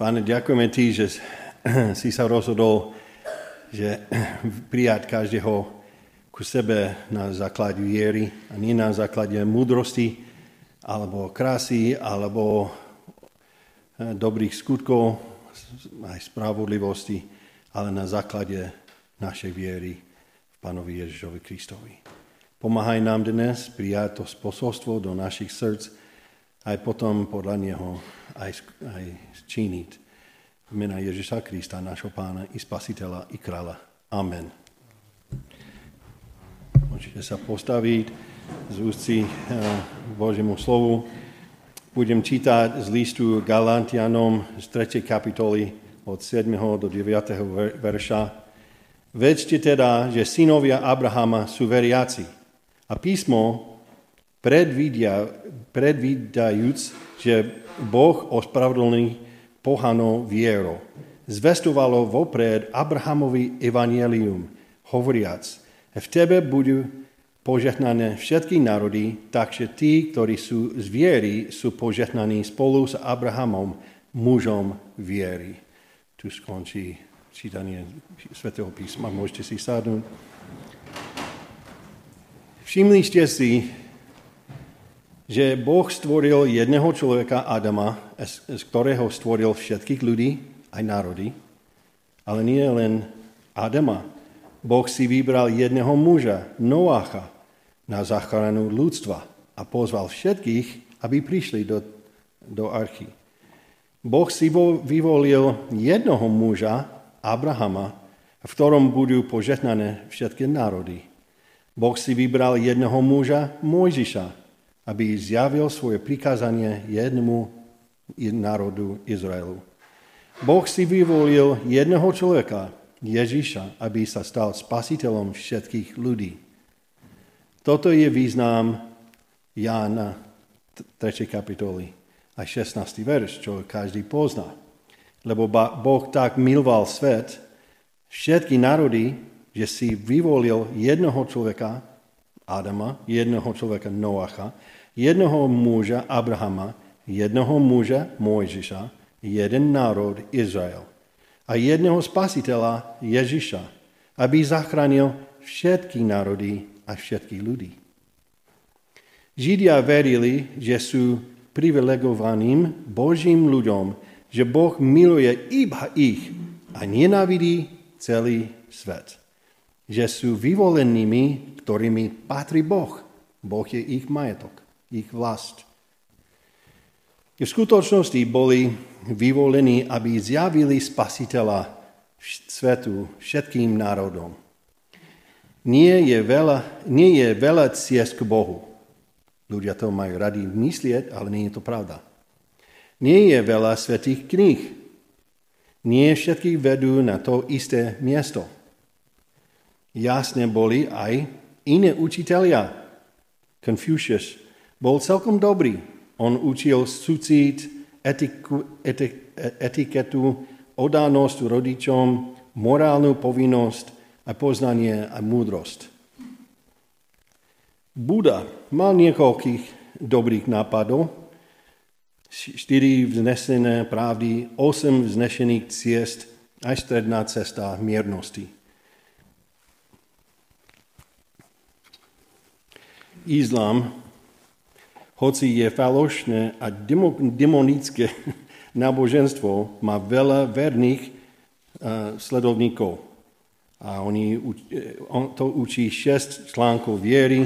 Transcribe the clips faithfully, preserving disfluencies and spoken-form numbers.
Páne, ďakujeme Ti, že si sa rozhodol, že prijať každého ku sebe na základe viery a nie na základe múdrosti, alebo krásy, alebo dobrých skutkov, aj spravodlivosti, ale na základe našej viery v Pánovi Ježišovi Kristovi. Pomáhaj nám dnes prijať to posolstvo do našich srdc, aj potom podľa Neho aj, aj činiť. V mene Ježiša Krista, nášho Pána i Spasiteľa i Kráľa. Amen. Môžete sa postaviť z úcty k Božiemu slovu. Budem čítať z listu Galantianom z tretej kapitoly od siedmeho do deviateho verša. Vedzte teda, že synovia Abrahama sú veriaci. A písmo predvídia, predvídajúc, že Boh ospravedlní pohanov vierou, zvestovalo vopred Abrahamovi evangelium, hovoriac, v tebe budú požehnané všetky národy, takže tí, ktorí sú z viery, sú požehnaní spolu s Abrahamom, mužom viery. Tu skončí čítanie Svätého písma, môžete si sadnúť. Všimli ste si, že Boh stvoril jedného človeka, Adama, z ktorého stvoril všetkých ľudí, aj národy, ale nie len Adama. Boh si vybral jedného muža, Noácha, na záchranu ľudstva a pozval všetkých, aby prišli do, do archy. Boh si vyvolil jednoho muža, Abrahama, v ktorom budú požehnané všetky národy. Boh si vybral jedného muža, Mojžiša, aby zjavil svoje prikázanie jednému národu Izraelu. Boh si vyvolil jedného človeka, Ježiša, aby sa stal spasiteľom všetkých ľudí. Toto je význam Jána tretej kapitoly a šestnásty verš, čo každý pozná. Lebo Boh tak miloval svet, všetky národy, že si vyvolil jednoho človeka, Adama, jednoho človeka Noacha, jednoho muža Abrahama, jednoho muža Mojžiša, jeden národ Izrael a jedného spasiteľa Ježiša, aby zachránil všetky národy a všetkých ľudí. Židia verili, že sú privilegovaným Božím ľuďom, že Boh miluje iba ich a nenávidí celý svet. Že sú vyvolenými, ktorými patrí Boh. Boh je ich majetok, ich vlast. V skutočnosti boli vyvolení, aby zjavili Spasiteľa svetu všetkým národom. Nie je veľa, nie je veľa ciest k Bohu. Ľudia to majú radi myslieť, ale nie je to pravda. Nie je veľa svätých kníh. Nie všetky vedú na to isté miesto. Jasne boli aj iné učitelia. Confucius bol celkom dobrý. On učil sucít, etiku, etik, etiketu, oddanosť rodičom, morálnu povinnosť a poznanie a múdrosť. Buda mal niekoľkých dobrých nápadov, štyri vznesené pravdy, osem vznešených ciest, aj stredná cesta miernosti. Islám, hoci je falošné a demonické náboženstvo, má veľa verných uh, sledovníkov. A oni, on to učí šesť článkov viery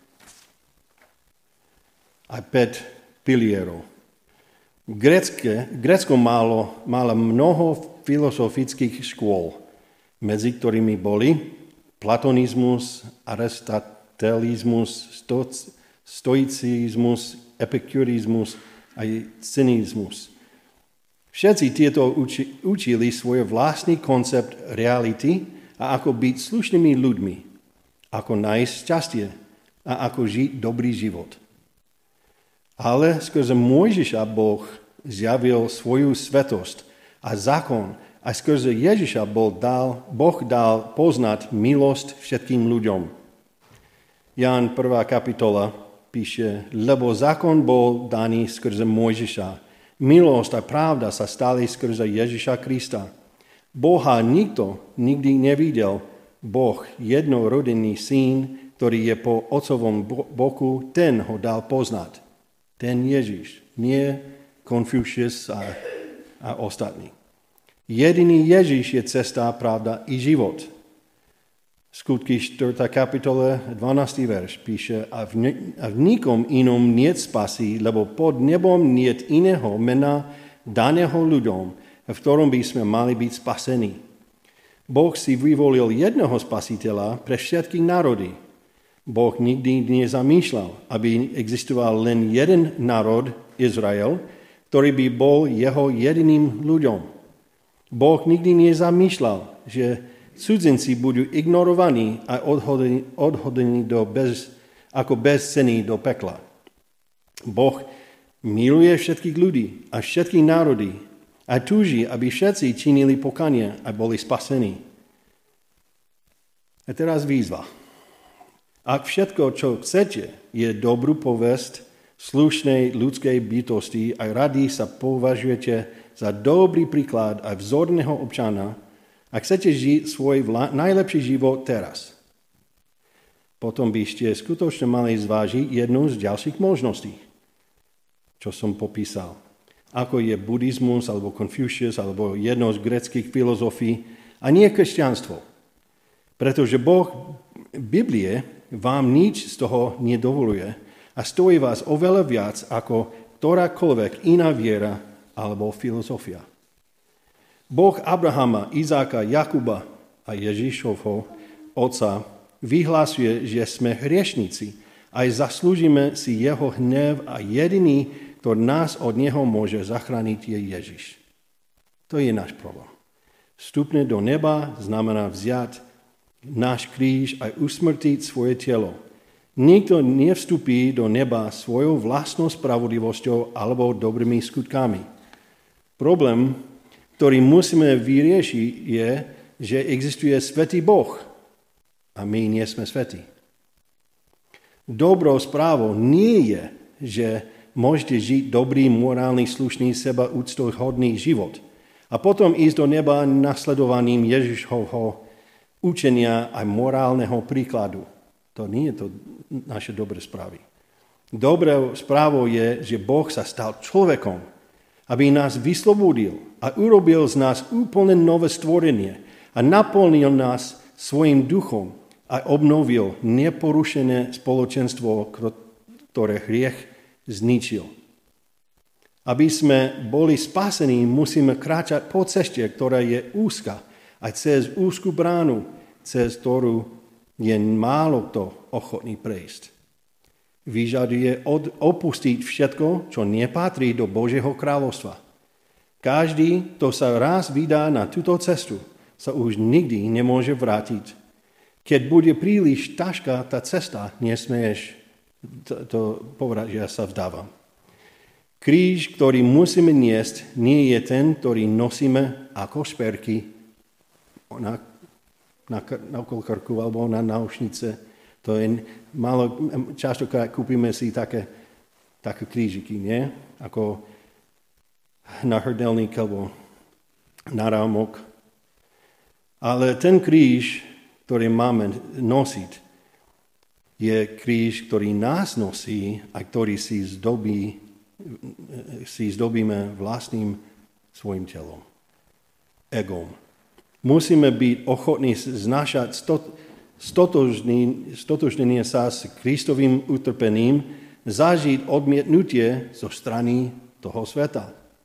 a päť pilierov. Grécke, Grécko malo, malo mnoho filozofických škôl, medzi ktorými boli platonizmus, aristotelizmus, stoicizmus, epikurizmus a cynizmus. Všetci tieto uči, učili svoj vlastný koncept reality a ako byť slušnými ľuďmi, ako nájsť šťastie a ako žiť dobrý život. Ale skrze Mojžiša Boh zjavil svoju svetosť a zákon a skrze Ježiša Boh dal, boh dal poznať milosť všetkým ľuďom. Ján prvá kapitola píše, lebo zákon bol daný skrze Mojžiša, Milosť a pravda sa stali skrze Ježiša Krista. Boha nikto nikdy nevidel. Boh, jednorodený syn, ktorý je po otcovom boku, ten ho dal poznať. Ten Ježiš, nie Confucius a, a ostatní. Jediný Ježiš je cesta, pravda i život. Skutky štvrtá kapitola, dvanásty verš píše, a v, ne, a v nikom inom niet spasí, lebo pod nebom niet iného mena daného ľuďom, v ktorom by sme mali byť spasení. Boh si vyvolil jednoho spasiteľa pre všetky národy. Boh nikdy nezamýšľal, aby existoval len jeden národ, Izrael, ktorý by bol jeho jediným ľuďom. Boh nikdy nezamýšľal, že cudzinci budú ignorovaní a odhodení, odhodení do bez, ako bezcenní do pekla. Boh miluje všetkých ľudí a všetky národy a túži, aby všetci činili pokanie a boli spasení. A teraz výzva. Ak všetko, čo chcete, je dobrú povesť slušnej ľudskej bytosti a radi sa považujete za dobrý príklad a vzorného občana, ak chcete žiť svoj vla- najlepší život teraz, potom by ste skutočne mali zvážiť jednu z ďalších možností, čo som popísal. Ako je buddhizmus, alebo Confucius, alebo jedno z gréckych filozofií, a nie kresťanstvo. Pretože Boh Biblie vám nič z toho nedovoluje a stojí vás oveľa viac ako ktorákoľvek iná viera alebo filozofia. Boh Abrahama, Izáka, Jakuba a Ježišovho otca vyhlásuje, že sme hriešnici a zaslúžime si jeho hnev a jediný, ktorý nás od neho môže zachrániť, je Ježiš. To je náš problém. Vstupne do neba znamená vziať náš kríž a usmrtiť svoje telo. Nikto nevstupí do neba svojou vlastnou spravodlivosťou alebo dobrými skutkami. Problém, ktorý musíme vyriešiť, je, že existuje svätý Boh a my nie sme svätí. Dobrou správou nie je, že môžete žiť dobrý, morálny, slušný, seba úctyhodný život a potom ísť do neba nasledovaním Ježišovho učenia a morálneho príkladu. To nie je to naše dobré správy. Dobrou správou je, že Boh sa stal človekom, aby nás vyslobodil a urobil z nás úplne nové stvorenie a naplnil nás svojim duchom a obnovil neporušené spoločenstvo, ktoré hriech zničil. Aby sme boli spasení, musíme kráčať po ceste, ktorá je úzka, a cez úzku bránu, cez ktorú je málo kto ochotný prejsť. Vyžaduje od, opustiť všetko, čo nepatrí do Božieho kráľovstva. Každý, kto sa raz vydá na túto cestu, sa už nikdy nemôže vrátiť. Keď bude príliš ťažká tá cesta, nesmieš to, to povedať, že ja sa vdávam. Kríž, ktorý musíme niesť, nie je ten, ktorý nosíme ako šperky na, na, na krku alebo na náušnice. To je málo, častokrát kúpime si také, také krížiky, nie? Ako náhrdelník alebo náramok. Ale ten kríž, ktorý máme nosiť, je kríž, ktorý nás nosí a ktorý si zdobí, si zdobíme vlastným svojim telom, egom. Musíme byť ochotní znášať stot, stotožnenie sa s Kristovým utrpením, zažiť odmietnutie zo strany toho sveta.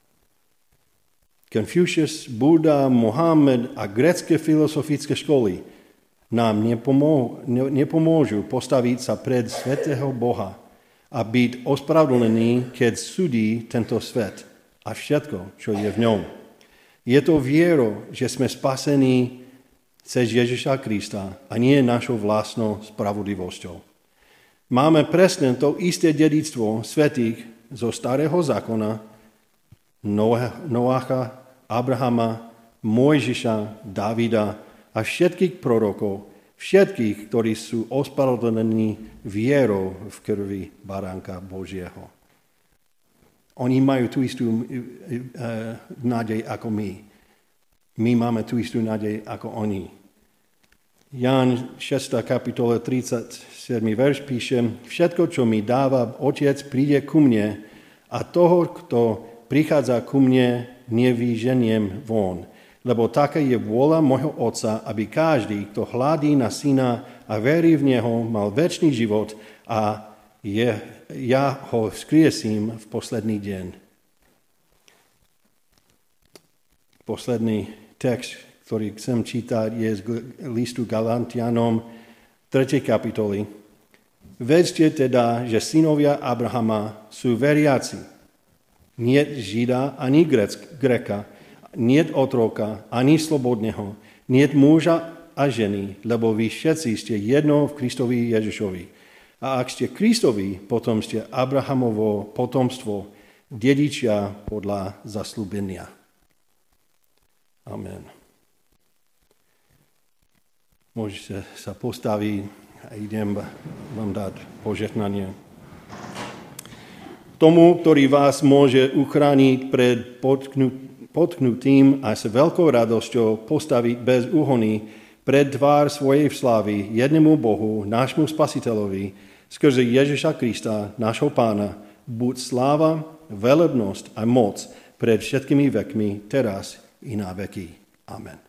Confucius, Buddha, Mohamed a grécke filozofické školy nám nepomô, nepomôžu postaviť sa pred svätého Boha a byť ospravedlnený, keď súdi tento svet a všetko, čo je v ňom. Je to vierou, že sme spasení cez Ježiša Krista a nie našou vlastnou spravodlivosťou. Máme presne to isté dedičstvo svätých zo starého zákona, Noácha, Abrahama, Mojžiša, Davida a všetkých prorokov, všetkých, ktorí sú ospravedlnení vierou v krvi baránka Božieho. Oni majú tú istú uh, nádej ako my. My máme tú istú nádej ako oni. Ján šiesta kapitola tridsaťsedem verš píše: Všetko, čo mi dáva Otec, príde ku mne a toho, kto prichádza ku mne, nevyženiem von. Lebo taká je vôľa môjho Otca, aby každý, kto hľadí na Syna a verí v Neho, mal večný život a je, ja ho vzkriesím v posledný deň. Posledný text, ktorý chcem čítať, je z listu Galantianom tretej kapitoly. Vedzte teda, že synovia Abrahama sú veriaci. Nie Žida ani Greka, niet otroka, ani slobodného, niet muža a ženy, lebo vy všetci ste jedno v Kristovi Ježišovi. A ak ste Kristovi, potom ste Abrahamovo potomstvo, dedičia podľa zasľúbenia. Amen. Môžete sa postaviť a idem vám dať požehnanie. Tomu, ktorý vás môže uchrániť pred potknutým a s veľkou radosťou postaviť bez úhony pred tvár svojej slávy jednému Bohu, nášmu Spasiteľovi, skrze Ježiša Krista, nášho Pána, buď sláva, velebnosť a moc pred všetkými vekmi, teraz i na veky. Amen.